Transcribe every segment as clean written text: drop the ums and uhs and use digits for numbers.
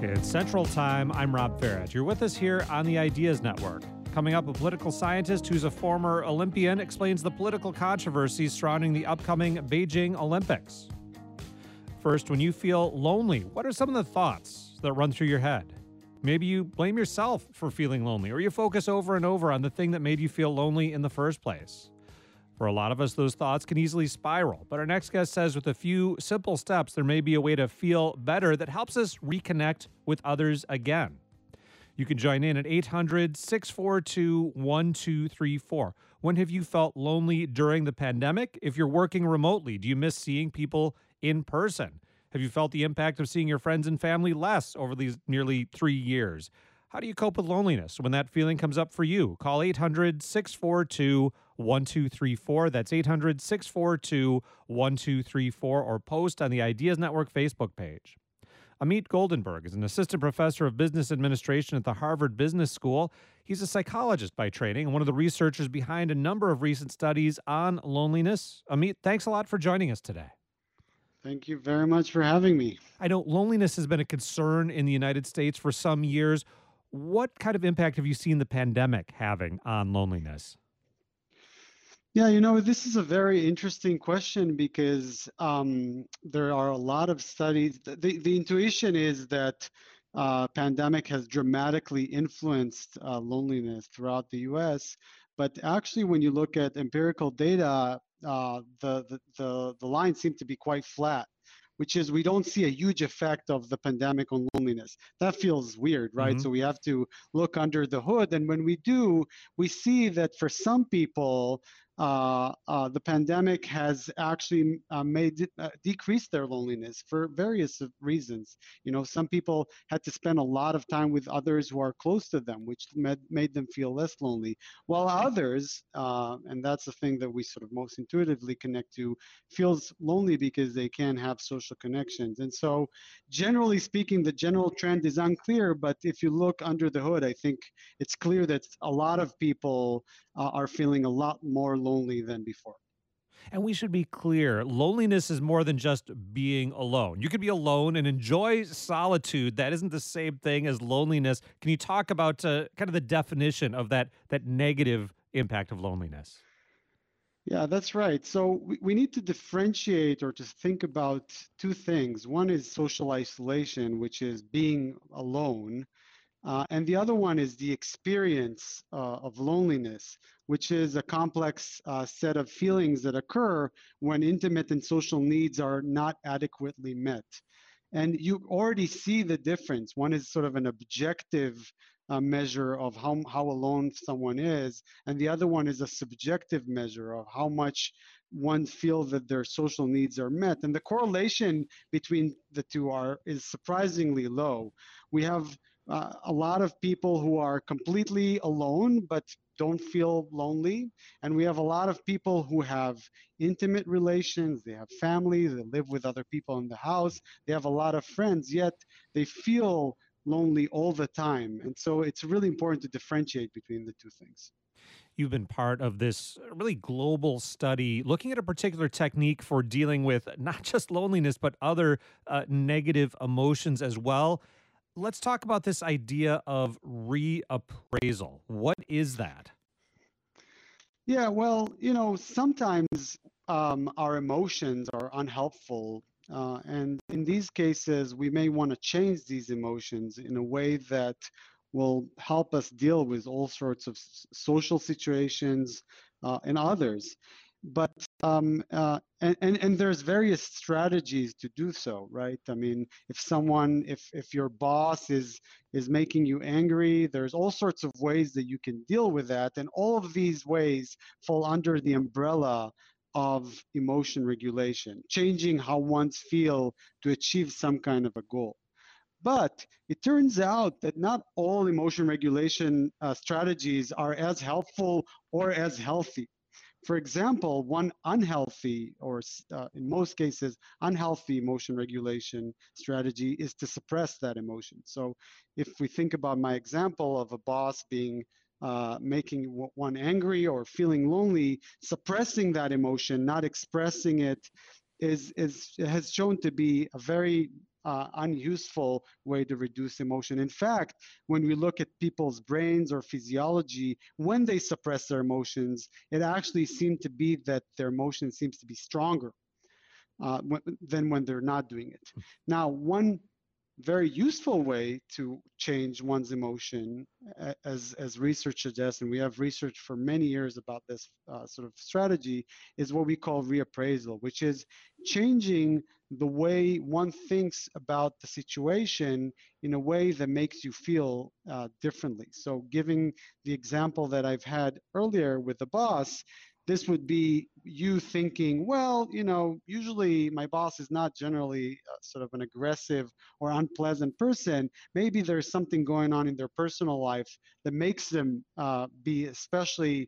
It's Central Time. I'm Rob Farrett. You're with us here on the Ideas Network. Coming up, a political scientist who's a former Olympian explains the political controversies surrounding the upcoming Beijing Olympics. First, when you feel lonely, what are some of the thoughts that run through your head? Maybe you blame yourself for feeling lonely, or you focus over and over on the thing that made you feel lonely in the first place. For a lot of us, those thoughts can easily spiral, but our next guest says with a few simple steps, there may be a way to feel better that helps us reconnect with others again. You can join in at 800-642-1234. When have you felt lonely during the pandemic? If you're working remotely, do you miss seeing people in person? Have you felt the impact of seeing your friends and family less over these nearly 3 years? How do you cope with loneliness when that feeling comes up for you? Call 800-642-1234. That's 800-642-1234, or post on the Ideas Network Facebook page. Amit Goldenberg is an assistant professor of business administration at the Harvard Business School. He's a psychologist by training and one of the researchers behind a number of recent studies on loneliness. Amit, thanks a lot for joining us today. Thank you very much for having me. I know loneliness has been a concern in the United States for some years. What kind of impact have you seen the pandemic having on loneliness? Yeah, this is a very interesting question because there are a lot of studies. The intuition is that pandemic has dramatically influenced loneliness throughout the U.S. But actually, when you look at empirical data, the lines seem to be quite flat, which is we don't see a huge effect of the pandemic on loneliness. That feels weird, right? So we have to look under the hood. And when we do, we see that for some people, the pandemic has actually decreased their loneliness for various reasons. Some people had to spend a lot of time with others who are close to them, which made them feel less lonely, while others, and that's the thing that we sort of most intuitively connect to, feels lonely because they can't have social connections. And so generally speaking, the general trend is unclear, but if you look under the hood, I think it's clear that a lot of people are feeling a lot more lonely than before. And we should be clear, loneliness is more than just being alone. You could be alone and enjoy solitude. That isn't the same thing as loneliness. Can you talk about kind of the definition of that negative impact of loneliness? Yeah, that's right. So we need to differentiate or to think about two things. One is social isolation, which is being alone. And the other one is the experience of loneliness, which is a complex set of feelings that occur when intimate and social needs are not adequately met. And you already see the difference. One is sort of an objective measure of how alone someone is, and the other one is a subjective measure of how much one feels that their social needs are met. And the correlation between the two is surprisingly low. We have a lot of people who are completely alone but don't feel lonely, and we have a lot of people who have intimate relations, they have families, they live with other people in the house, they have a lot of friends, yet they feel lonely all the time. And so it's really important to differentiate between the two things. You've been part of this really global study looking at a particular technique for dealing with not just loneliness, but other negative emotions as well. Let's talk about this idea of reappraisal. What is that? Yeah, well, sometimes our emotions are unhelpful. And in these cases, we may want to change these emotions in a way that will help us deal with all sorts of social situations and others. But and there's various strategies to do so, right? I mean, if your boss is making you angry, there's all sorts of ways that you can deal with that, and all of these ways fall under the umbrella of emotion regulation, changing how one's feel to achieve some kind of a goal. But it turns out that not all emotion regulation strategies are as helpful or as healthy. For example, one unhealthy, or in most cases, unhealthy emotion regulation strategy is to suppress that emotion. So if we think about my example of a boss making one angry or feeling lonely, suppressing that emotion, not expressing it, has shown to be a very unuseful way to reduce emotion. In fact, when we look at people's brains or physiology, when they suppress their emotions, it actually seemed to be that their emotion seems to be stronger than when they're not doing it. Now, one very useful way to change one's emotion, as research suggests, and we have research for many years about this sort of strategy, is what we call reappraisal, which is changing the way one thinks about the situation in a way that makes you feel differently. So giving the example that I've had earlier with the boss, this would be you thinking, well, usually my boss is not generally sort of an aggressive or unpleasant person. Maybe there's something going on in their personal life that makes them be especially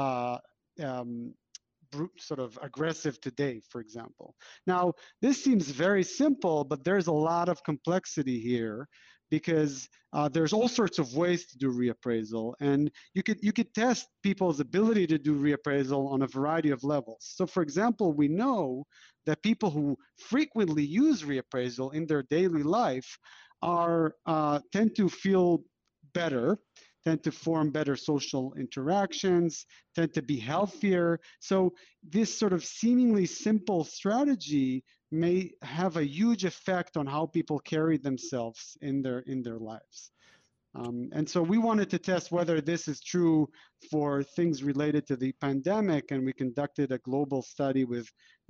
sort of aggressive today, for example. Now, this seems very simple, but there's a lot of complexity here because there's all sorts of ways to do reappraisal, and you could test people's ability to do reappraisal on a variety of levels. So, for example, we know that people who frequently use reappraisal in their daily life tend to feel better, tend to form better social interactions, tend to be healthier. So this sort of seemingly simple strategy may have a huge effect on how people carry themselves in their lives. And so we wanted to test whether this is true for things related to the pandemic, and we conducted a global study with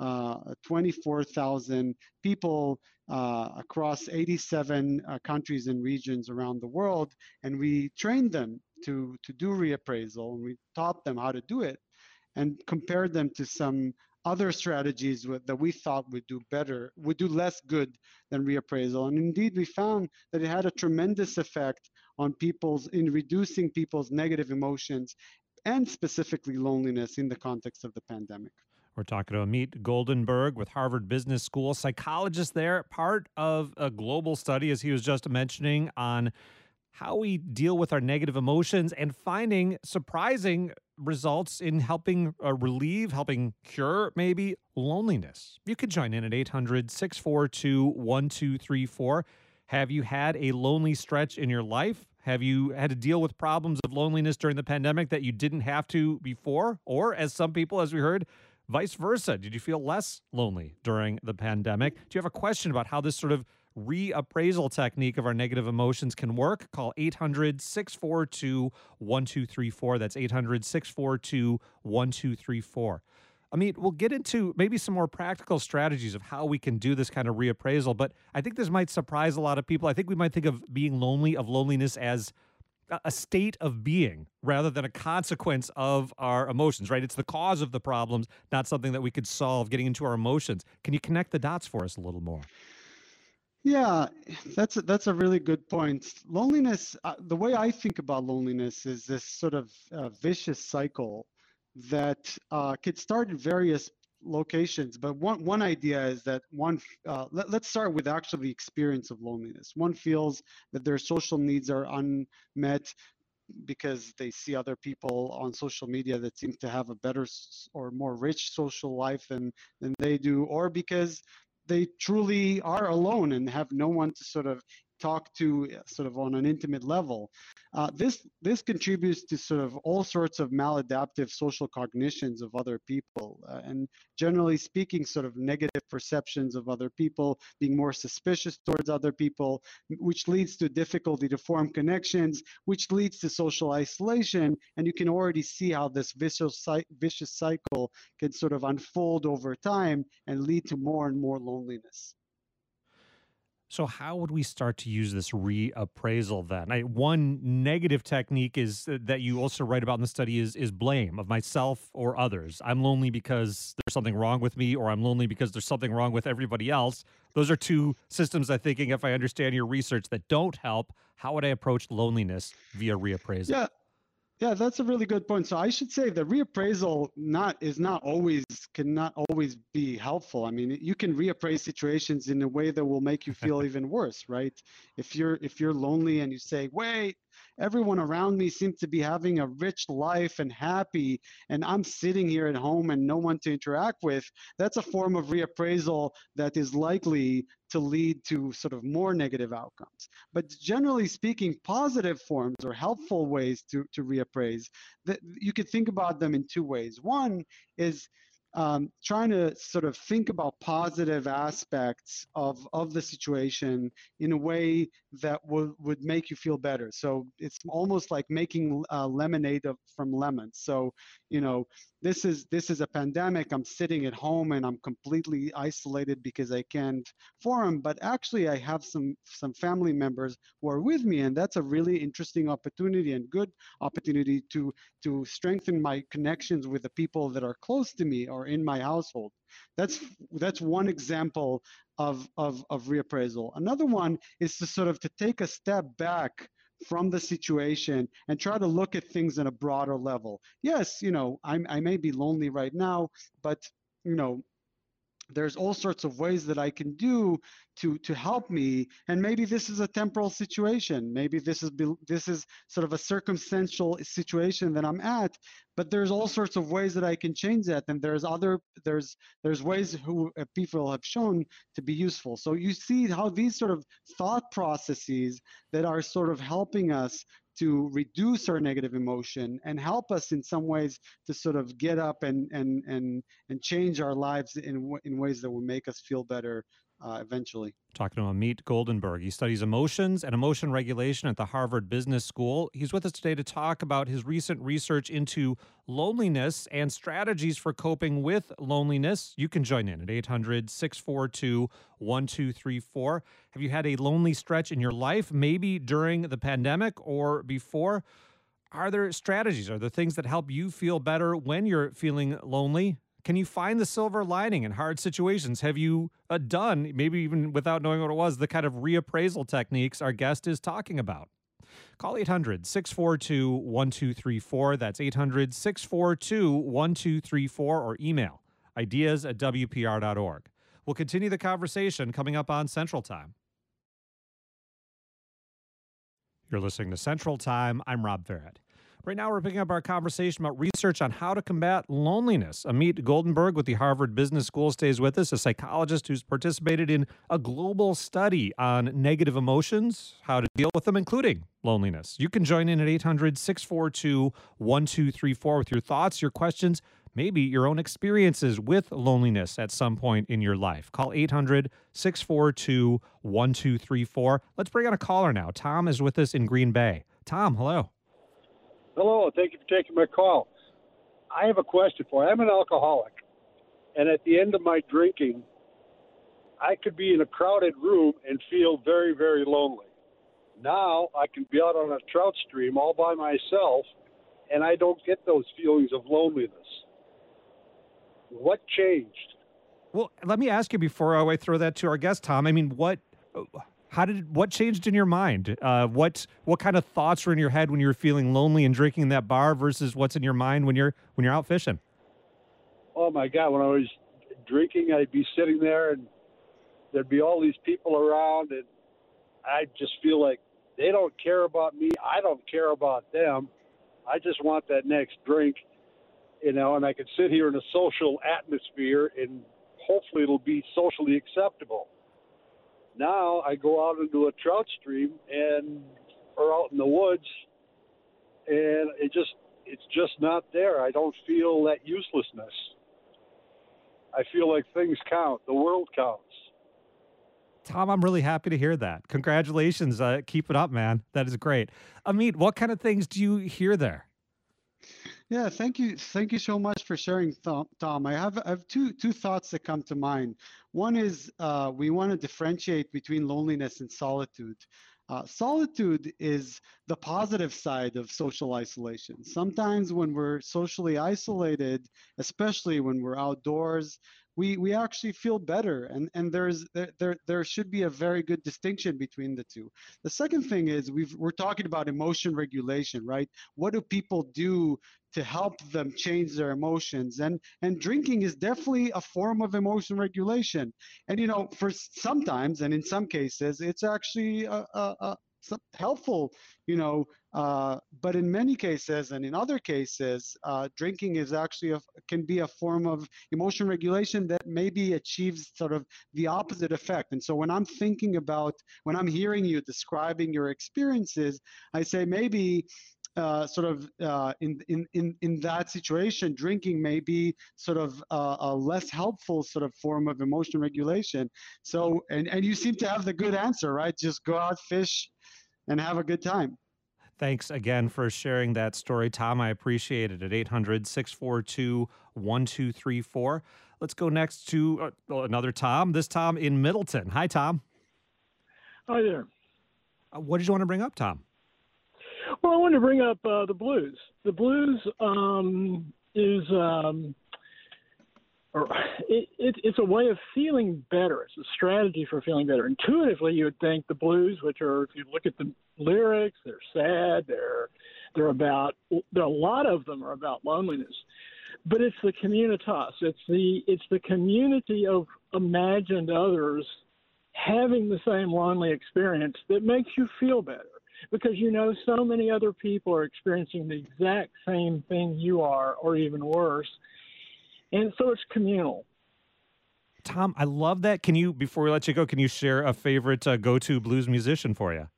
24,000 people across 87 countries and regions around the world, and we trained them to do reappraisal, and we taught them how to do it, and compared them to some other strategies that we thought would do less good than reappraisal. And indeed, we found that it had a tremendous effect on in reducing people's negative emotions and specifically loneliness in the context of the pandemic. We're talking to Amit Goldenberg with Harvard Business School, psychologist there, part of a global study, as he was just mentioning, on how we deal with our negative emotions and finding surprising results in helping relieve, helping cure maybe loneliness. You can join in at 800-642-1234. Have you had a lonely stretch in your life? Have you had to deal with problems of loneliness during the pandemic that you didn't have to before? Or, as some people, as we heard, vice versa, did you feel less lonely during the pandemic? Do you have a question about how this sort of reappraisal technique of our negative emotions can work? Call 800-642-1234. That's 800-642-1234. Amit, we'll get into maybe some more practical strategies of how we can do this kind of reappraisal, but I think this might surprise a lot of people. I think we might think of being lonely, of loneliness, as a state of being rather than a consequence of our emotions, right? It's the cause of the problems, not something that we could solve getting into our emotions. Can you connect the dots for us a little more? Yeah, that's a really good point. Loneliness, the way I think about loneliness is this sort of vicious cycle that could start in various locations. But one idea is that let's start with actually the experience of loneliness. One feels that their social needs are unmet because they see other people on social media that seem to have a better or more rich social life than they do, or because they truly are alone and have no one to sort of talk to sort of on an intimate level. This contributes to sort of all sorts of maladaptive social cognitions of other people, and generally speaking, sort of negative perceptions of other people, being more suspicious towards other people, which leads to difficulty to form connections, which leads to social isolation. And you can already see how this vicious cycle can sort of unfold over time and lead to more and more loneliness. So how would we start to use this reappraisal then? One negative technique is that you also write about in the study is blame of myself or others. I'm lonely because there's something wrong with me, or I'm lonely because there's something wrong with everybody else. Those are two systems, I think, if I understand your research, that don't help. How would I approach loneliness via reappraisal? Yeah, that's a really good point. So I should say that reappraisal cannot always be helpful. I mean, you can reappraise situations in a way that will make you feel even worse, right? If you're lonely and you say, "Wait, Everyone around me seems to be having a rich life and happy, and I'm sitting here at home and no one to interact with. That's a form of reappraisal that is likely to lead to sort of more negative outcomes. But generally speaking, positive forms or helpful ways to reappraise, that you could think about them in two ways. One is trying to sort of think about positive aspects of the situation in a way that would make you feel better. So it's almost like making lemonade from lemons. So, you know, this is a pandemic. I'm sitting at home and I'm completely isolated because I can't forum, but actually I have some family members who are with me, and that's a really interesting opportunity and good opportunity to strengthen my connections with the people that are close to me or in my household. That's one example of reappraisal. Another one is to sort of to take a step back from the situation and try to look at things on a broader level. Yes, you know, I may be lonely right now, but you know, there's all sorts of ways that I can do to help me. And maybe this is a temporal situation. Maybe this is sort of a circumstantial situation that I'm at. But there's all sorts of ways that I can change that. And there's ways who people have shown to be useful. So you see how these sort of thought processes that are sort of helping us to reduce our negative emotion and help us in some ways to sort of get up and change our lives in ways that will make us feel better eventually. Talking to Amit Goldenberg. He studies emotions and emotion regulation at the Harvard Business School. He's with us today to talk about his recent research into loneliness and strategies for coping with loneliness. You can join in at 800-642-1234. Have you had a lonely stretch in your life, maybe during the pandemic or before? Are there strategies? Are there things that help you feel better when you're feeling lonely? Can you find the silver lining in hard situations? Have you done, maybe even without knowing what it was, the kind of reappraisal techniques our guest is talking about? Call 800-642-1234. That's 800-642-1234, or email ideas@wpr.org. We'll continue the conversation coming up on Central Time. You're listening to Central Time. I'm Rob Farrett. Right now, we're picking up our conversation about research on how to combat loneliness. Amit Goldenberg with the Harvard Business School stays with us, a psychologist who's participated in a global study on negative emotions, how to deal with them, including loneliness. You can join in at 800-642-1234 with your thoughts, your questions, maybe your own experiences with loneliness at some point in your life. Call 800-642-1234. Let's bring on a caller now. Tom is with us in Green Bay. Tom, hello. Hello, thank you for taking my call. I have a question for you. I'm an alcoholic, and at the end of my drinking, I could be in a crowded room and feel very, very lonely. Now I can be out on a trout stream all by myself, and I don't get those feelings of loneliness. What changed? Well, let me ask you before I throw that to our guest, Tom. I mean, what changed in your mind? What kind of thoughts were in your head when you were feeling lonely and drinking in that bar versus what's in your mind when you're out fishing? Oh my God! When I was drinking, I'd be sitting there, and there'd be all these people around, and I just feel like they don't care about me. I don't care about them. I just want that next drink, you know. And I could sit here in a social atmosphere, and hopefully it'll be socially acceptable. Now I go out into a trout stream or out in the woods, and it's just not there. I don't feel that uselessness. I feel like things count. The world counts. Tom, I'm really happy to hear that. Congratulations. Keep it up, man. That is great. Amit, what kind of things do you hear there? Yeah, thank you. Thank you so much for sharing, Tom. I have two thoughts that come to mind. One is we want to differentiate between loneliness and solitude. Solitude is the positive side of social isolation. Sometimes when we're socially isolated, especially when we're outdoors, we actually feel better, and there should be a very good distinction between the two. The second thing is we're talking about emotion regulation, right? What do people do to help them change their emotions? And drinking is definitely a form of emotion regulation. And you know, for sometimes and in some cases, it's actually helpful, you know, But in many cases, and in other cases, drinking is actually can be a form of emotion regulation that maybe achieves sort of the opposite effect. And so when I'm thinking about, when I'm hearing you describing your experiences, I say maybe in that situation, drinking may be sort of a less helpful sort of form of emotion regulation. So, and you seem to have the good answer, right? Just go out, fish, and have a good time. Thanks again for sharing that story, Tom. I appreciate it. At 800-642-1234. Let's go next to another Tom. This Tom in Middleton. Hi, Tom. Hi there. What did you want to bring up, Tom? Well, I want to bring up the blues. The blues it's a way of feeling better. It's a strategy for feeling better. Intuitively, you would think the blues, which are, if you look at the lyrics, they're sad. There are a lot of them are about loneliness. But it's the communitas. It's the community of imagined others having the same lonely experience that makes you feel better. Because so many other people are experiencing the exact same thing you are, or even worse. And so it's communal. Tom, I love that. Can you, before we let you go, can you share a favorite go-to blues musician for you?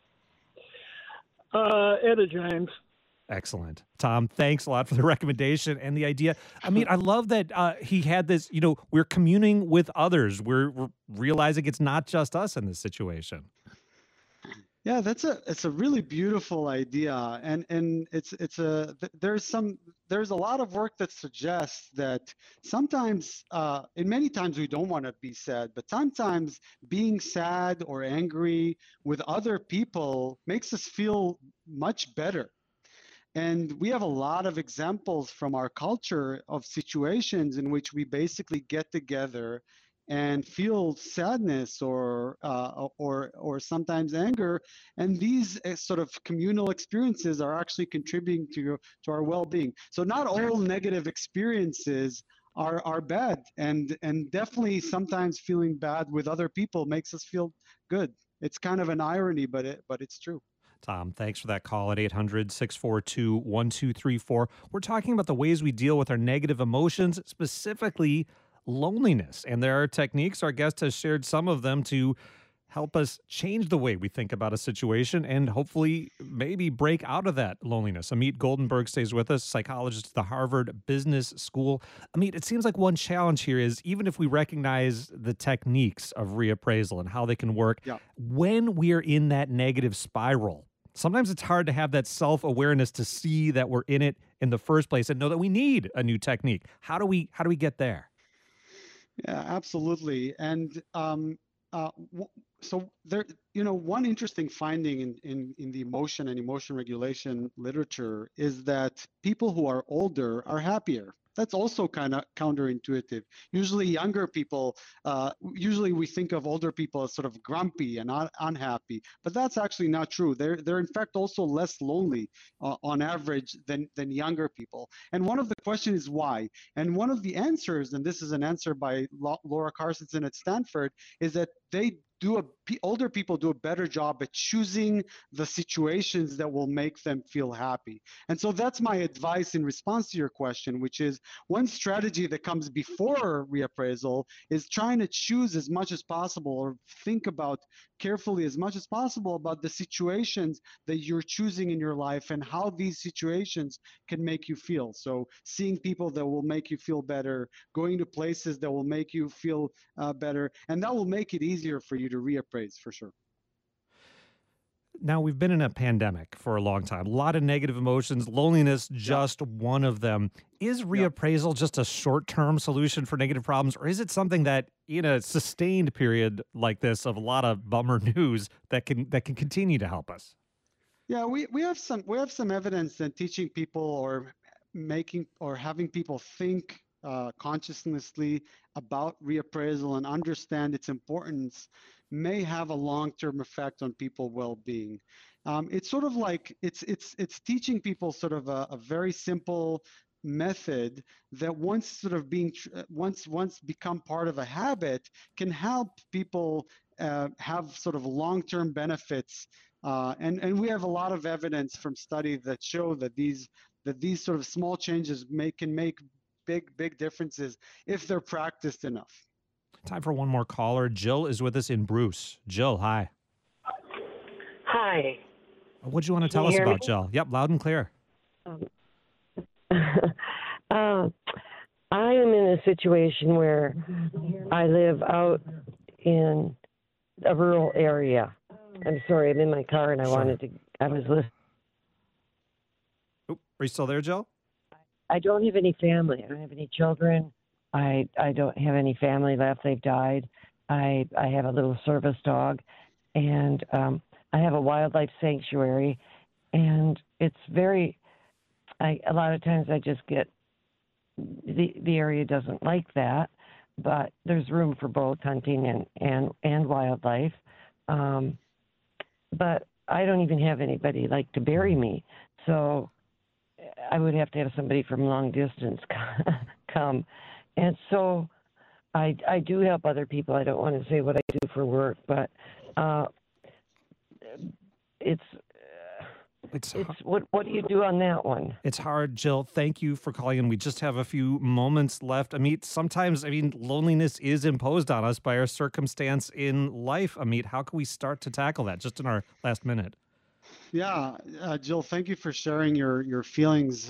Etta James. Excellent. Tom, thanks a lot for the recommendation and the idea. I mean, I love that he had this, we're communing with others. We're realizing it's not just us in this situation. Yeah, it's a really beautiful idea, and there's a lot of work that suggests that sometimes, and many times we don't want to be sad, but sometimes being sad or angry with other people makes us feel much better. And we have a lot of examples from our culture of situations in which we basically get together and feel sadness or sometimes anger, and these sort of communal experiences are actually contributing to our well-being. So not all negative experiences are bad, and definitely sometimes feeling bad with other people makes us feel good. It's kind of an irony, but it's true. Tom, thanks for that call at 800-642-1234. We're talking about the ways we deal with our negative emotions, specifically loneliness. And there are techniques. Our guest has shared some of them to help us change the way we think about a situation and hopefully maybe break out of that loneliness. Amit Goldenberg stays with us, psychologist at the Harvard Business School. Amit, it seems like one challenge here is even if we recognize the techniques of reappraisal and how they can work, when we are in that negative spiral, sometimes it's hard to have that self-awareness to see that we're in it in the first place and know that we need a new technique. How do we get there? Yeah, absolutely. And so there, one interesting finding in the emotion and emotion regulation literature is that people who are older are happier. That's also kind of counterintuitive. Usually younger people, usually we think of older people as sort of grumpy and unhappy, but that's actually not true. They're in fact also less lonely on average than younger people. And one of the questions is why? And one of the answers, and this is an answer by Laura Carstensen at Stanford, is that older people do a better job at choosing the situations that will make them feel happy. And so that's my advice in response to your question, which is one strategy that comes before reappraisal is trying to choose as much as possible or think about carefully as much as possible about the situations that you're choosing in your life and how these situations can make you feel. So seeing people that will make you feel better, going to places that will make you feel better, and that will make it easier for you to reappraise for sure. Now, we've been in a pandemic for a long time. A lot of negative emotions, loneliness, just one of them. Is reappraisal just a short-term solution for negative problems, or is it something that in a sustained period like this of a lot of bummer news that can continue to help us? Yeah, we have some evidence that teaching people or having people think consciously about reappraisal and understand its importance may have a long-term effect on people's well-being. It's sort of like it's teaching people sort of a very simple method that once become part of a habit can help people have sort of long-term benefits And we have a lot of evidence from studies that show that these sort of small changes can make big differences if they're practiced enough. Time for one more caller. Jill is with us in Bruce. Jill, hi. Hi. What do you want to Can tell you us hear about, me? Jill? Yep, loud and clear. I am in a situation where I live out in a rural area. I'm sorry, I'm in my car and I was listening. Oop, are you still there, Jill? I don't have any family. I don't have any children. I don't have any family left. They've died. I have a little service dog, and I have a wildlife sanctuary, and it's a lot of times I just get, the area doesn't like that, but there's room for both hunting and wildlife. But I don't even have anybody like to bury me, so I would have to have somebody from long distance come. And so I do help other people. I don't want to say what I do for work, but it's what do you do on that one? It's hard, Jill. Thank you for calling in. We just have a few moments left. Amit, sometimes, loneliness is imposed on us by our circumstance in life. Amit, how can we start to tackle that just in our last minute? Yeah, Jill, thank you for sharing your feelings.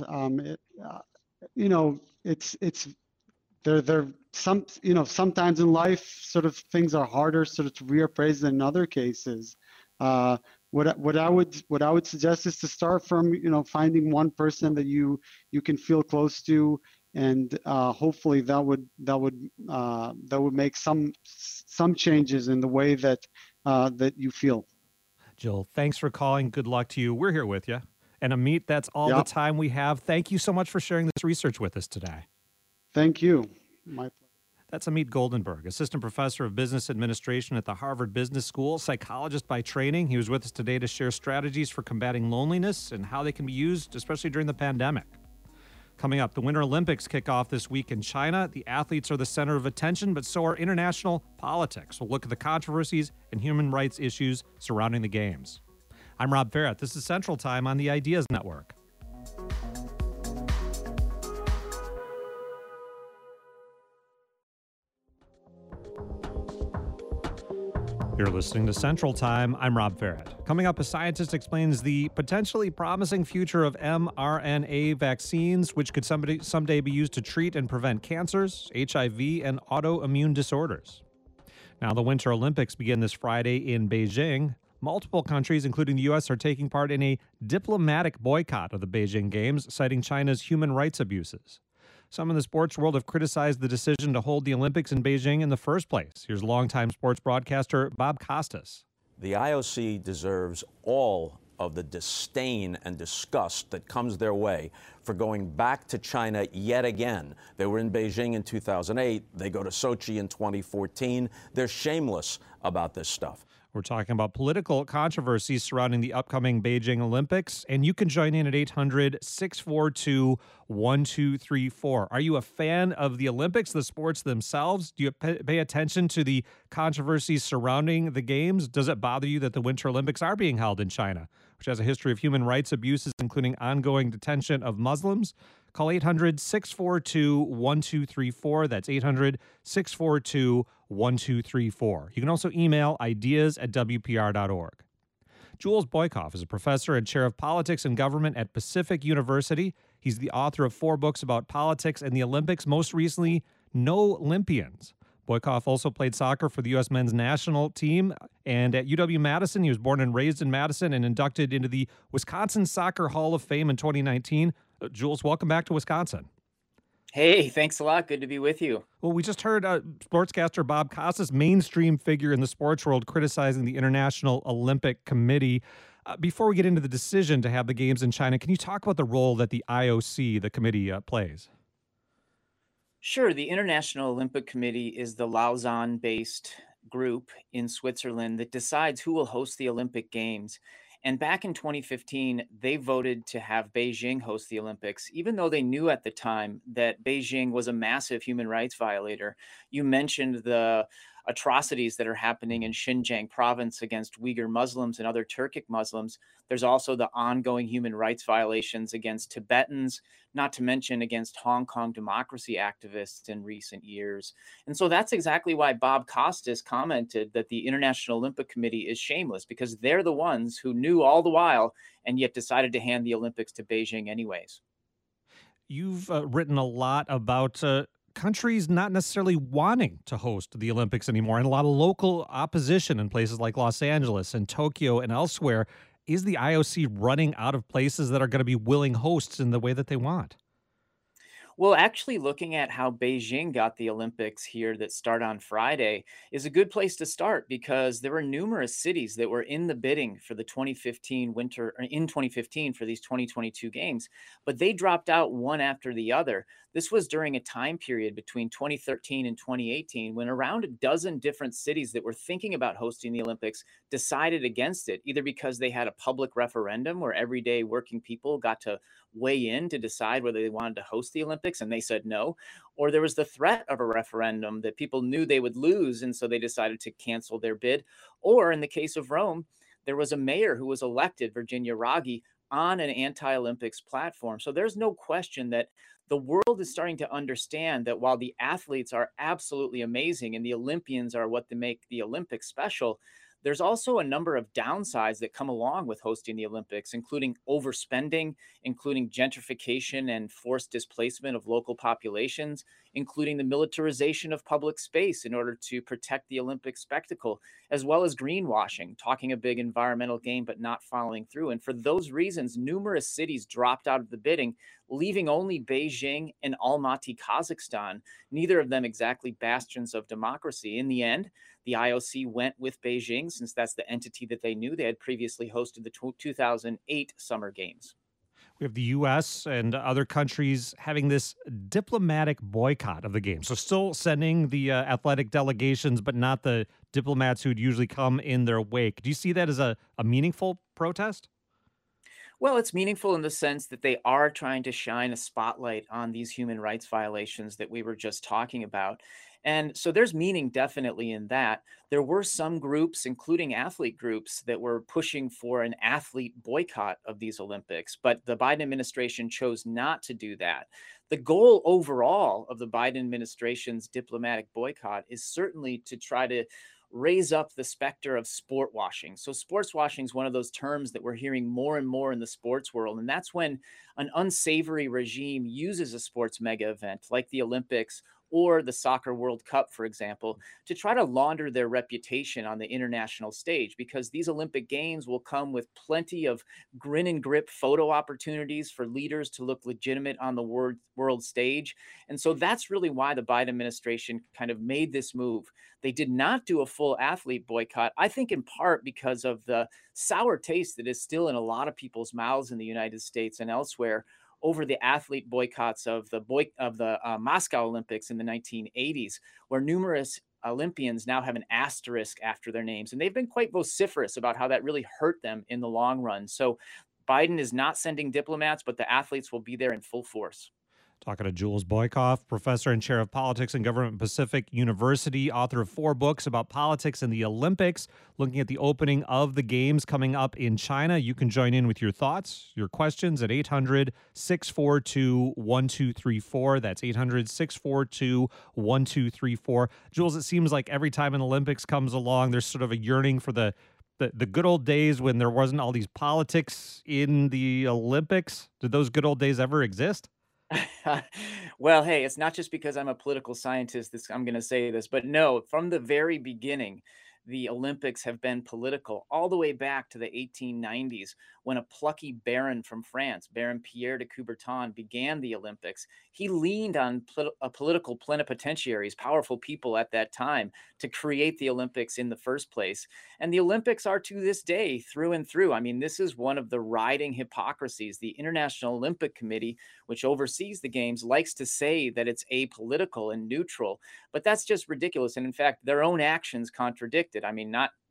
Sometimes in life, sort of things are harder sort of to reappraise than in other cases. What I would suggest is to start from finding one person that you can feel close to, and hopefully that would make some changes in the way that you feel. Jill, thanks for calling. Good luck to you. We're here with you. And Amit, that's all the time we have. Thank you so much for sharing this research with us today. Thank you. My pleasure. That's Amit Goldenberg, assistant professor of business administration at the Harvard Business School, psychologist by training. He was with us today to share strategies for combating loneliness and how they can be used, especially during the pandemic. Coming up, the Winter Olympics kick off this week in China. The athletes are the center of attention, but so are international politics. We'll look at the controversies and human rights issues surrounding the Games. I'm Rob Barrett. This is Central Time on the Ideas Network. You're listening to Central Time. I'm Rob Barrett. Coming up, a scientist explains the potentially promising future of mRNA vaccines, which could someday be used to treat and prevent cancers, HIV, and autoimmune disorders. Now, the Winter Olympics begin this Friday in Beijing. Multiple countries, including the U.S., are taking part in a diplomatic boycott of the Beijing Games, citing China's human rights abuses. Some in the sports world have criticized the decision to hold the Olympics in Beijing in the first place. Here's longtime sports broadcaster Bob Costas. The IOC deserves all of the disdain and disgust that comes their way for going back to China yet again. They were in Beijing in 2008. They go to Sochi in 2014. They're shameless about this stuff. We're talking about political controversies surrounding the upcoming Beijing Olympics, and you can join in at 800-642-1234. Are you a fan of the Olympics, the sports themselves? Do you pay attention to the controversies surrounding the Games? Does it bother you that the Winter Olympics are being held in China, which has a history of human rights abuses, including ongoing detention of Muslims? Call 800-642-1234. That's 800-642-1234. You can also email ideas@wpr.org. Jules Boykoff is a professor and chair of politics and government at Pacific University. He's the author of 4 books about politics and the Olympics, most recently, No Olympians. Boykoff also played soccer for the U.S. men's national team, and at UW-Madison, he was born and raised in Madison and inducted into the Wisconsin Soccer Hall of Fame in 2019. Jules, welcome back to Wisconsin. Hey, thanks a lot. Good to be with you. Well, we just heard sportscaster Bob Costas, mainstream figure in the sports world, criticizing the International Olympic Committee. Before we get into the decision to have the Games in China, can you talk about the role that the IOC, the committee, plays? Sure. The International Olympic Committee is the Lausanne-based group in Switzerland that decides who will host the Olympic Games. And back in 2015, they voted to have Beijing host the Olympics, even though they knew at the time that Beijing was a massive human rights violator. You mentioned the atrocities that are happening in Xinjiang province against Uyghur Muslims and other Turkic Muslims. There's also the ongoing human rights violations against Tibetans, not to mention against Hong Kong democracy activists in recent years. And so that's exactly why Bob Costas commented that the International Olympic Committee is shameless, because they're the ones who knew all the while and yet decided to hand the Olympics to Beijing anyways. You've written a lot about countries not necessarily wanting to host the Olympics anymore, and a lot of local opposition in places like Los Angeles and Tokyo and elsewhere. Is the IOC running out of places that are going to be willing hosts in the way that they want? Well, actually, looking at how Beijing got the Olympics here that start on Friday is a good place to start, because there were numerous cities that were in the bidding for the 2015 winter, or in 2015 for these 2022 games, but they dropped out one after the other. This was during a time period between 2013 and 2018 when around a dozen different cities that were thinking about hosting the Olympics decided against it, either because they had a public referendum where everyday working people got to weigh in to decide whether they wanted to host the Olympics and they said no, or there was the threat of a referendum that people knew they would lose and so they decided to cancel their bid. Or in the case of Rome, there was a mayor who was elected, Virginia Raggi, on an anti-Olympics platform. So there's no question that the world is starting to understand that while the athletes are absolutely amazing and the Olympians are what they make the Olympics special, there's also a number of downsides that come along with hosting the Olympics, including overspending, including gentrification and forced displacement of local populations, including the militarization of public space in order to protect the Olympic spectacle, as well as greenwashing, talking a big environmental game but not following through. And for those reasons, numerous cities dropped out of the bidding, leaving only Beijing and Almaty, Kazakhstan, neither of them exactly bastions of democracy. In the end, the IOC went with Beijing, since that's the entity that they knew. They had previously hosted the 2008 Summer Games. We have the U.S. and other countries having this diplomatic boycott of the game. So still sending the athletic delegations, but not the diplomats who'd usually come in their wake. Do you see that as a meaningful protest? Well, it's meaningful in the sense that they are trying to shine a spotlight on these human rights violations that we were just talking about. And so there's meaning definitely in that. There were some groups, including athlete groups, that were pushing for an athlete boycott of these Olympics, but the Biden administration chose not to do that. The goal overall of the Biden administration's diplomatic boycott is certainly to try to raise up the specter of sport washing. So sports washing is one of those terms that we're hearing more and more in the sports world. And that's when an unsavory regime uses a sports mega event like the Olympics or the Soccer World Cup, for example, to try to launder their reputation on the international stage, because these Olympic Games will come with plenty of grin and grip photo opportunities for leaders to look legitimate on the world stage. And so that's really why the Biden administration kind of made this move. They did not do a full athlete boycott, I think in part because of the sour taste that is still in a lot of people's mouths in the United States and elsewhere over the athlete boycotts of the Moscow Olympics in the 1980s, where numerous Olympians now have an asterisk after their names. And they've been quite vociferous about how that really hurt them in the long run. So Biden is not sending diplomats, but the athletes will be there in full force. Talking to Jules Boykoff, professor and chair of politics and government at Pacific University, author of 4 books about politics and the Olympics, looking at the opening of the games coming up in China. You can join in with your thoughts, your questions at 800-642-1234. That's 800-642-1234. Jules, it seems like every time an Olympics comes along, there's sort of a yearning for the good old days when there wasn't all these politics in the Olympics. Did those good old days ever exist? Well, hey, it's not just because I'm a political scientist that I'm going to say this, but no, from the very beginning, the Olympics have been political all the way back to the 1890s when a plucky baron from France, Baron Pierre de Coubertin, began the Olympics. He leaned on political plenipotentiaries, powerful people at that time, to create the Olympics in the first place. And the Olympics are to this day through and through. I mean, this is one of the riding hypocrisies. The International Olympic Committee, which oversees the games, likes to say that it's apolitical and neutral, but that's just ridiculous. And in fact, their own actions contradict it. I mean, not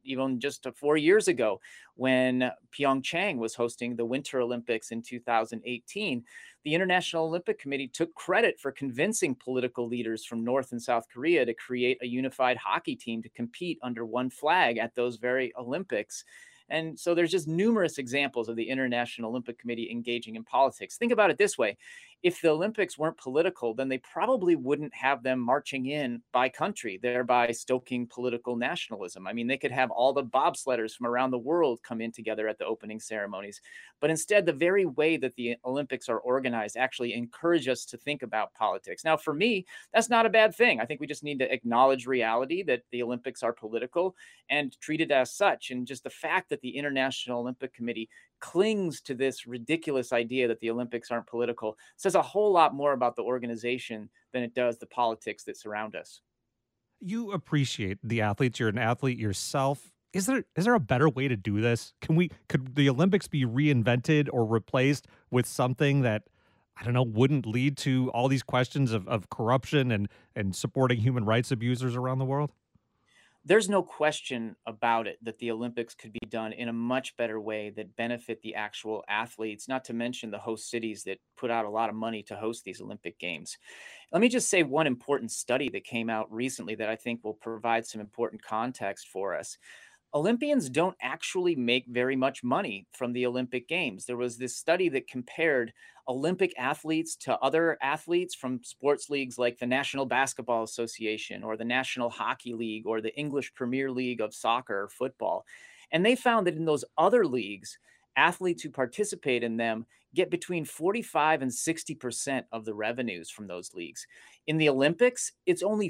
even just 4 years ago when Pyeongchang was hosting the Winter Olympics in 2018. The International Olympic Committee took credit for convincing political leaders from North and South Korea to create a unified hockey team to compete under one flag at those very Olympics. And so there's just numerous examples of the International Olympic Committee engaging in politics. Think about it this way. If the Olympics weren't political, then they probably wouldn't have them marching in by country, thereby stoking political nationalism. I mean, they could have all the bobsledders from around the world come in together at the opening ceremonies. But instead, the very way that the Olympics are organized actually encourage us to think about politics. Now, for me, that's not a bad thing. I think we just need to acknowledge reality that the Olympics are political and treat it as such. And just the fact that the International Olympic Committee clings to this ridiculous idea that the Olympics aren't political says a whole lot more about the organization than it does the politics that surround us. You appreciate the athletes. You're an athlete yourself. Is there a better way to do this? Could the Olympics be reinvented or replaced with something that, I don't know, wouldn't lead to all these questions of corruption and supporting human rights abusers around the world? There's no question about it that the Olympics could be done in a much better way that benefit the actual athletes, not to mention the host cities that put out a lot of money to host these Olympic Games. Let me just say one important study that came out recently that I think will provide some important context for us. Olympians don't actually make very much money from the Olympic Games. There was this study that compared Olympic athletes to other athletes from sports leagues like the National Basketball Association or the National Hockey League or the English Premier League of soccer or football. And they found that in those other leagues, athletes who participate in them get between 45 and 60% of the revenues from those leagues. In the Olympics, it's only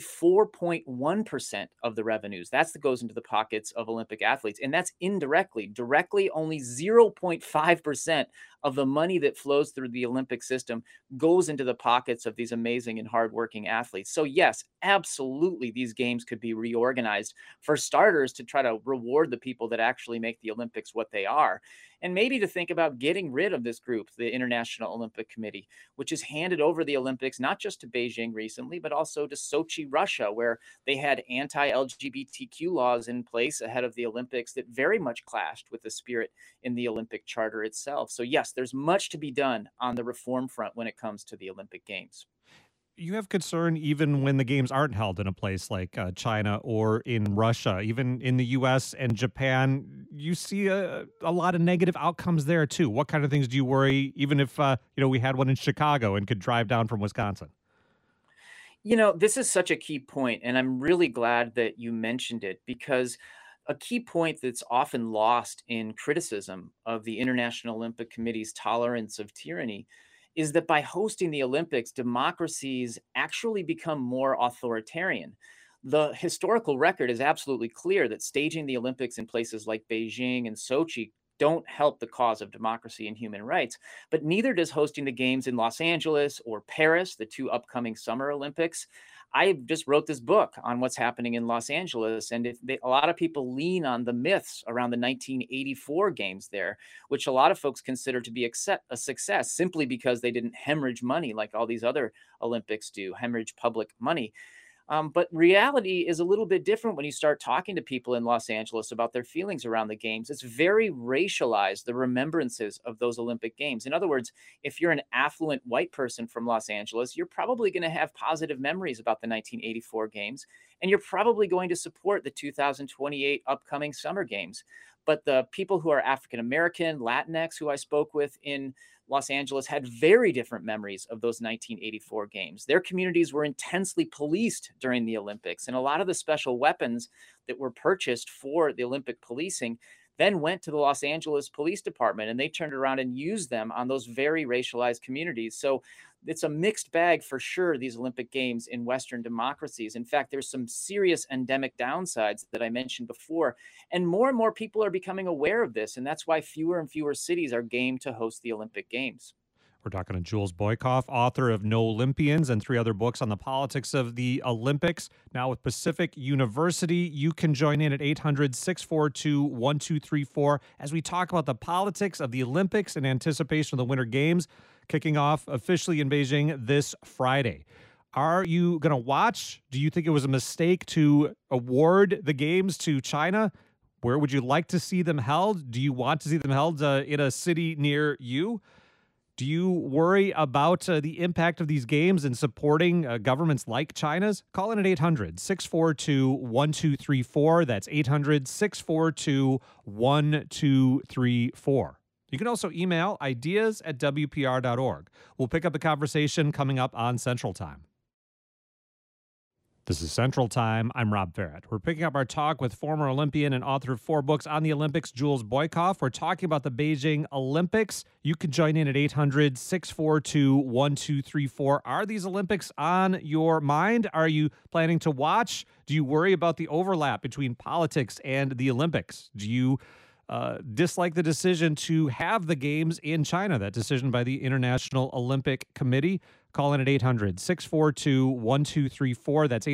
4.1% of the revenues. That goes into the pockets of Olympic athletes. And that's indirectly. Directly, only 0.5% of the money that flows through the Olympic system goes into the pockets of these amazing and hardworking athletes. So yes, absolutely, these games could be reorganized, for starters, to try to reward the people that actually make the Olympics what they are. And maybe to think about getting rid of this group, the International Olympic Committee, which has handed over the Olympics not just to Beijing recently, but also to Sochi, Russia, where they had anti-LGBTQ laws in place ahead of the Olympics that very much clashed with the spirit in the Olympic Charter itself. So yes, there's much to be done on the reform front when it comes to the Olympic Games. You have concern even when the games aren't held in a place like China or in Russia, even in the U.S. and Japan. You see a lot of negative outcomes there, too. What kind of things do you worry, even if we had one in Chicago and could drive down from Wisconsin? This is such a key point, and I'm really glad that you mentioned it, because a key point that's often lost in criticism of the International Olympic Committee's tolerance of tyranny is that by hosting the Olympics, democracies actually become more authoritarian. The historical record is absolutely clear that staging the Olympics in places like Beijing and Sochi don't help the cause of democracy and human rights, but neither does hosting the games in Los Angeles or Paris, the two upcoming Summer Olympics. I just wrote this book on what's happening in Los Angeles, and a lot of people lean on the myths around the 1984 games there, which a lot of folks consider to be a success simply because they didn't hemorrhage money like all these other Olympics do, hemorrhage public money. But reality is a little bit different when you start talking to people in Los Angeles about their feelings around the games. It's very racialized, the remembrances of those Olympic Games. In other words, if you're an affluent white person from Los Angeles, you're probably going to have positive memories about the 1984 games, and you're probably going to support the 2028 upcoming Summer Games. But the people who are African American, Latinx, who I spoke with in Los Angeles, had very different memories of those 1984 games. Their communities were intensely policed during the Olympics, and a lot of the special weapons that were purchased for the Olympic policing then went to the Los Angeles Police Department, and they turned around and used them on those very racialized communities. So it's a mixed bag for sure, these Olympic Games in Western democracies. In fact, there's some serious endemic downsides that I mentioned before, and more people are becoming aware of this, and that's why fewer and fewer cities are game to host the Olympic Games. We're talking to Jules Boykoff, author of No Olympians and 3 other books on the politics of the Olympics. Now with Pacific University, you can join in at 800-642-1234 as we talk about the politics of the Olympics in anticipation of the Winter Games, kicking off officially in Beijing this Friday. Are you going to watch? Do you think it was a mistake to award the games to China? Where would you like to see them held? Do you want to see them held in a city near you? Do you worry about the impact of these games in supporting governments like China's? Call in at 800-642-1234. That's 800-642-1234. You can also email ideas@wpr.org. We'll pick up the conversation coming up on Central Time. This is Central Time. I'm Rob Barrett. We're picking up our talk with former Olympian and author of 4 books on the Olympics, Jules Boykoff. We're talking about the Beijing Olympics. You can join in at 800-642-1234. Are these Olympics on your mind? Are you planning to watch? Do you worry about the overlap between politics and the Olympics? Do you dislike the decision to have the games in China, that decision by the International Olympic Committee? Call in at 800-642-1234. That's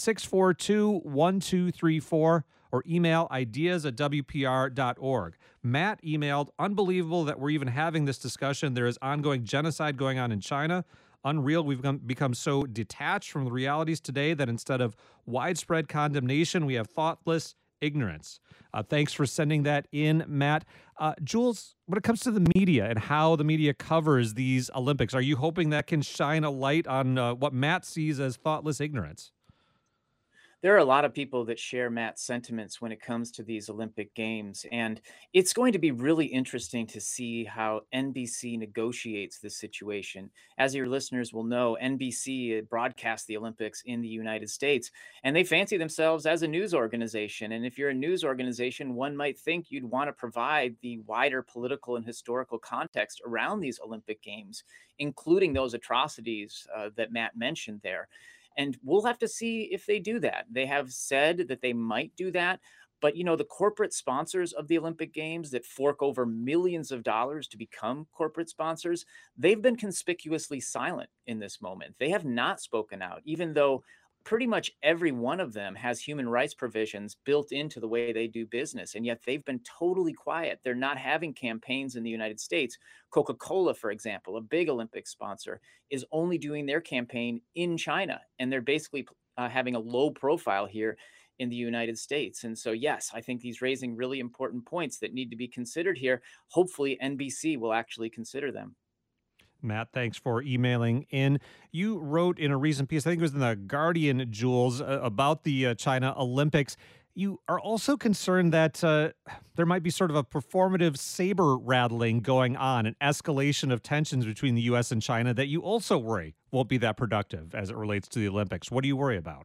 800-642-1234. Or email ideas@wpr.org. Matt emailed, unbelievable that we're even having this discussion. There is ongoing genocide going on in China. Unreal we've become so detached from the realities today that instead of widespread condemnation, we have thoughtless ignorance. Thanks for sending that in, Matt. Jules, when it comes to the media and how the media covers these Olympics, are you hoping that can shine a light on what Matt sees as thoughtless ignorance? There are a lot of people that share Matt's sentiments when it comes to these Olympic Games, and it's going to be really interesting to see how NBC negotiates this situation. As your listeners will know, NBC broadcasts the Olympics in the United States, and they fancy themselves as a news organization. And if you're a news organization, one might think you'd want to provide the wider political and historical context around these Olympic Games, including those atrocities that Matt mentioned there. And we'll have to see if they do that. They have said that they might do that. But, the corporate sponsors of the Olympic Games that fork over millions of dollars to become corporate sponsors, they've been conspicuously silent in this moment. They have not spoken out, even though pretty much every one of them has human rights provisions built into the way they do business. And yet they've been totally quiet. They're not having campaigns in the United States. Coca-Cola, for example, a big Olympic sponsor, is only doing their campaign in China. And they're basically having a low profile here in the United States. And so, yes, I think he's raising really important points that need to be considered here. Hopefully, NBC will actually consider them. Matt, thanks for emailing in. You wrote in a recent piece, I think it was in The Guardian, Jules, about the China Olympics. You are also concerned that there might be sort of a performative saber rattling going on, an escalation of tensions between the U.S. and China that you also worry won't be that productive as it relates to the Olympics. What do you worry about?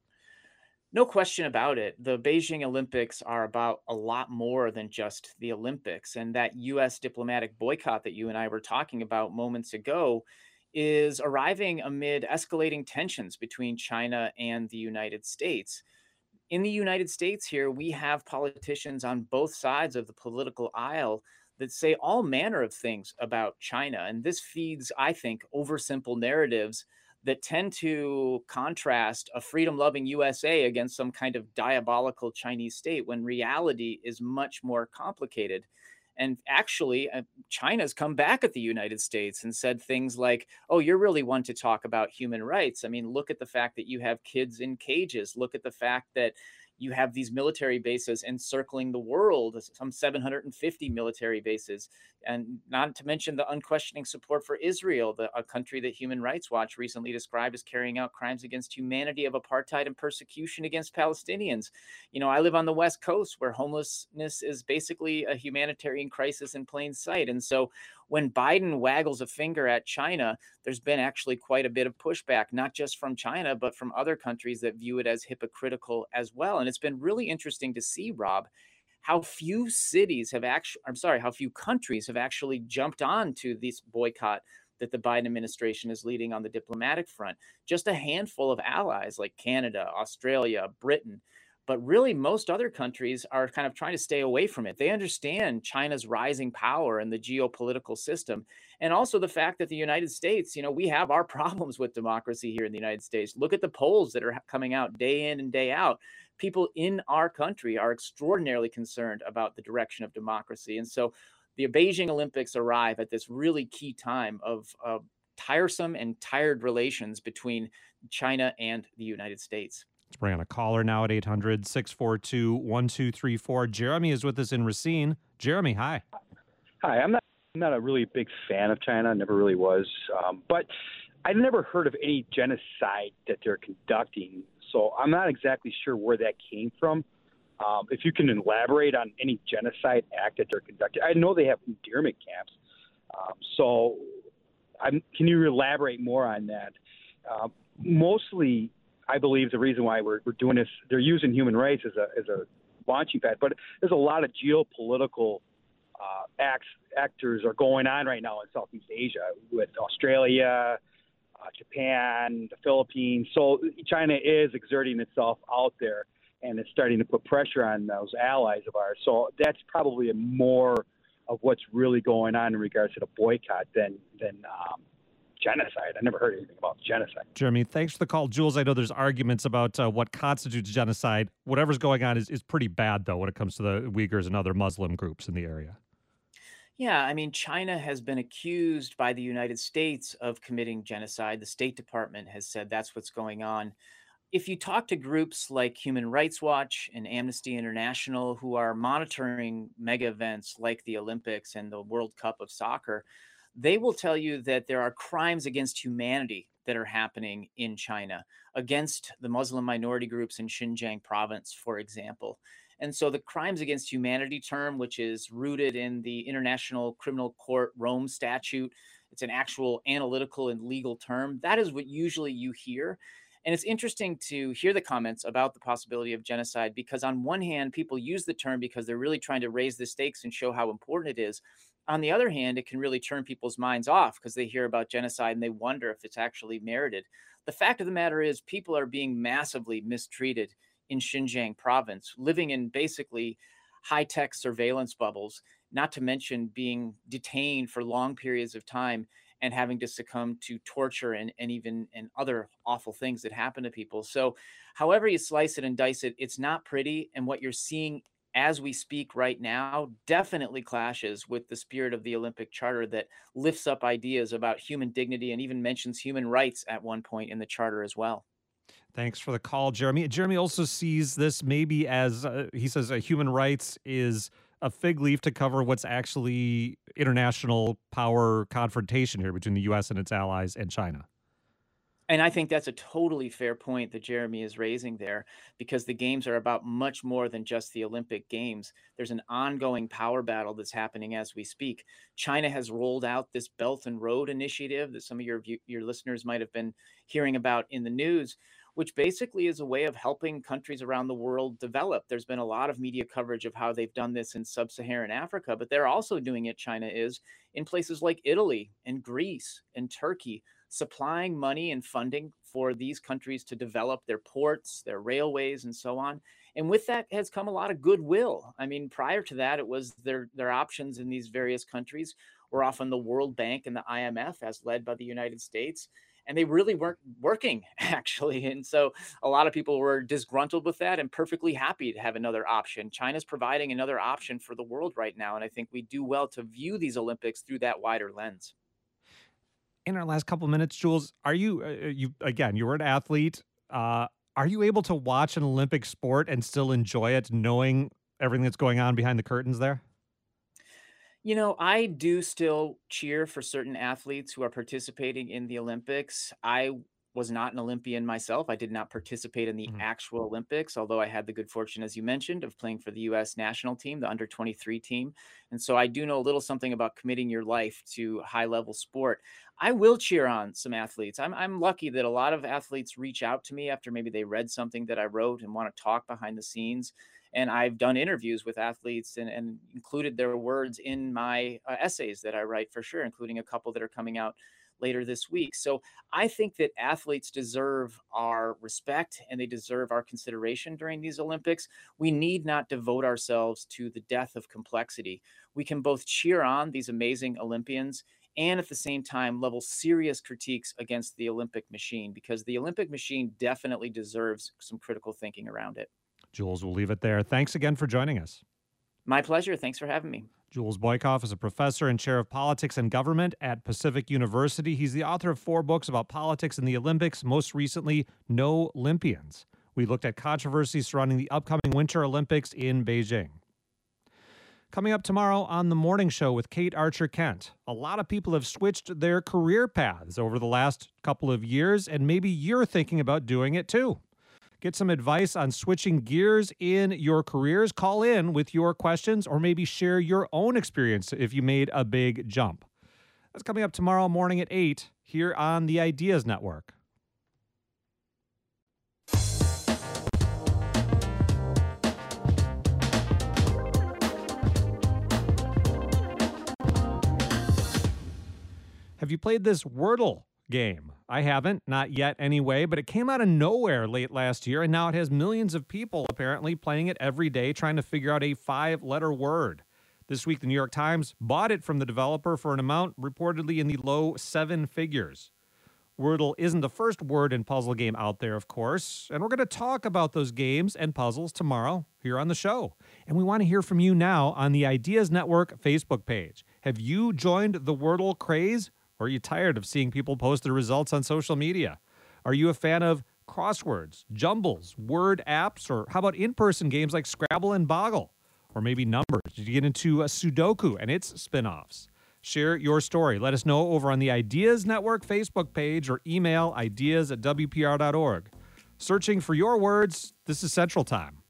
No question about it. The Beijing Olympics are about a lot more than just the Olympics. And that U.S. diplomatic boycott that you and I were talking about moments ago is arriving amid escalating tensions between China and the United States. In the United States here, we have politicians on both sides of the political aisle that say all manner of things about China. And this feeds, I think, oversimple narratives that tend to contrast a freedom-loving USA against some kind of diabolical Chinese state, when reality is much more complicated. And actually, China's come back at the United States and said things like, oh, you're really one to talk about human rights. I mean, look at the fact that you have kids in cages. Look at the fact that you have these military bases encircling the world, some 750 military bases, and not to mention the unquestioning support for Israel, a country that Human Rights Watch recently described as carrying out crimes against humanity of apartheid and persecution against Palestinians. I live on the West Coast, where homelessness is basically a humanitarian crisis in plain sight. And so when Biden waggles a finger at China, there's been actually quite a bit of pushback, not just from China, but from other countries that view it as hypocritical as well. And it's been really interesting to see, Rob, how few how few countries have actually jumped on to this boycott that the Biden administration is leading on the diplomatic front. Just a handful of allies like Canada, Australia, Britain. But really, most other countries are kind of trying to stay away from it. They understand China's rising power and the geopolitical system. And also the fact that the United States, we have our problems with democracy here in the United States. Look at the polls that are coming out day in and day out. People in our country are extraordinarily concerned about the direction of democracy. And so the Beijing Olympics arrive at this really key time of tiresome and tired relations between China and the United States. Let's bring on a caller now at 800-642-1234. Jeremy is with us in Racine. Jeremy, hi. Hi, I'm not a really big fan of China, never really was. But I never heard of any genocide that they're conducting, so I'm not exactly sure where that came from. If you can elaborate on any genocide act that they're conducting. I know they have internment camps, can you elaborate more on that? Mostly, I believe the reason why we're doing this, they're using human rights as a launching pad, but there's a lot of geopolitical actors are going on right now in Southeast Asia with Australia, Japan, the Philippines. So China is exerting itself out there, and it's starting to put pressure on those allies of ours. So that's probably more of what's really going on in regards to the boycott than genocide. I never heard anything about genocide. Jeremy, thanks for the call. Jules, I know there's arguments about what constitutes genocide. Whatever's going on is pretty bad, though, when it comes to the Uyghurs and other Muslim groups in the area. Yeah, I mean, China has been accused by the United States of committing genocide. The State Department has said that's what's going on. If you talk to groups like Human Rights Watch and Amnesty International, who are monitoring mega events like the Olympics and the World Cup of soccer, they will tell you that there are crimes against humanity that are happening in China against the Muslim minority groups in Xinjiang province, for example. And so the crimes against humanity term, which is rooted in the International Criminal Court Rome Statute, it's an actual analytical and legal term. That is what usually you hear. And it's interesting to hear the comments about the possibility of genocide, because on one hand, people use the term because they're really trying to raise the stakes and show how important it is. On the other hand, it can really turn people's minds off because they hear about genocide and they wonder if it's actually merited. The fact of the matter is people are being massively mistreated in Xinjiang province, living in basically high-tech surveillance bubbles, not to mention being detained for long periods of time and having to succumb to torture and other awful things that happen to people. So however you slice it and dice it, it's not pretty. And what you're seeing as we speak right now definitely clashes with the spirit of the Olympic Charter that lifts up ideas about human dignity and even mentions human rights at one point in the Charter as well. Thanks for the call, Jeremy. Jeremy also sees this maybe as, he says, human rights is a fig leaf to cover what's actually international power confrontation here between the U.S. and its allies and China. And I think that's a totally fair point that Jeremy is raising there, because the games are about much more than just the Olympic Games. There's an ongoing power battle that's happening as we speak. China has rolled out this Belt and Road Initiative that some of your listeners might have been hearing about in the news, which basically is a way of helping countries around the world develop. There's been a lot of media coverage of how they've done this in sub-Saharan Africa, but they're also doing it, China is, in places like Italy and Greece and Turkey, supplying money and funding for these countries to develop their ports, their railways, and so on. And with that has come a lot of goodwill. I mean, prior to that, it was their options in these various countries were often the World Bank and the IMF, as led by the United States. And they really weren't working, actually. And so a lot of people were disgruntled with that and perfectly happy to have another option. China's providing another option for the world right now. And I think we do well to view these Olympics through that wider lens. In our last couple of minutes, Jules, are you, you were an athlete. Are you able to watch an Olympic sport and still enjoy it, knowing everything that's going on behind the curtains there? You know, I do still cheer for certain athletes who are participating in the Olympics. I was not an Olympian myself. I did not participate in the actual Olympics, although I had the good fortune, as you mentioned, of playing for the U.S. national team, the under-23 team. And so I do know a little something about committing your life to high-level sport. I will cheer on some athletes. I'm lucky that a lot of athletes reach out to me after maybe they read something that I wrote and want to talk behind the scenes. And I've done interviews with athletes and included their words in my essays that I write, for sure, including a couple that are coming out later this week. So I think that athletes deserve our respect and they deserve our consideration during these Olympics. We need not devote ourselves to the death of complexity. We can both cheer on these amazing Olympians and at the same time level serious critiques against the Olympic machine, because the Olympic machine definitely deserves some critical thinking around it. Jules, we'll leave it there. Thanks again for joining us. My pleasure. Thanks for having me. Jules Boykoff is a professor and chair of politics and government at Pacific University. He's the author of 4 books about politics in the Olympics, most recently, No Olympians: We looked at controversies surrounding the upcoming Winter Olympics in Beijing. Coming up tomorrow on The Morning Show with Kate Archer-Kent, a lot of people have switched their career paths over the last couple of years, and maybe you're thinking about doing it too. Get some advice on switching gears in your careers. Call in with your questions or maybe share your own experience if you made a big jump. That's coming up tomorrow morning at 8 here on the Ideas Network. Have you played this Wordle game? I haven't, not yet anyway, but it came out of nowhere late last year, and now it has millions of people apparently playing it every day, trying to figure out a 5-letter word. This week, the New York Times bought it from the developer for an amount reportedly in the low 7 figures. Wordle isn't the first word and puzzle game out there, of course, and we're going to talk about those games and puzzles tomorrow here on the show. And we want to hear from you now on the Ideas Network Facebook page. Have you joined the Wordle craze? Or are you tired of seeing people post their results on social media? Are you a fan of crosswords, jumbles, word apps, or how about in-person games like Scrabble and Boggle? Or maybe numbers? Did you get into a Sudoku and its spin-offs? Share your story. Let us know over on the Ideas Network Facebook page or email ideas@wpr.org. Searching for your words, this is Central Time.